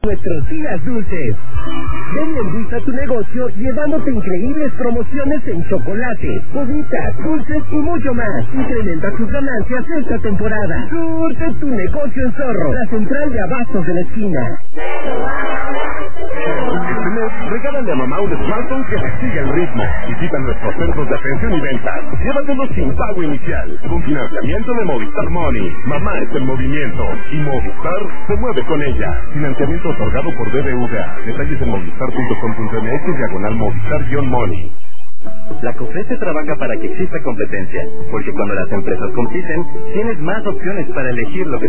nuestros días dulces. Ven y endulza tu negocio llevándote increíbles promociones en chocolate, bobitas, dulces y mucho más. Incrementa tus ganancias esta temporada. Surte tu negocio en Zorro, la central de abastos de la esquina. Este mes, regálale a mamá un smartphone que le siga el ritmo. Visita nuestros centros de atención y ventas. Llévatelo sin pago inicial. Con financiamiento de Movistar Money. Mamá es el movimiento. Y Movistar se mueve con ella. Financiamiento otorgado por BBVA. Detalles en movistar.com.mx/Movistar-Money. La COFESE trabaja para que exista competencia, porque cuando las empresas compiten, tienes más opciones para elegir lo que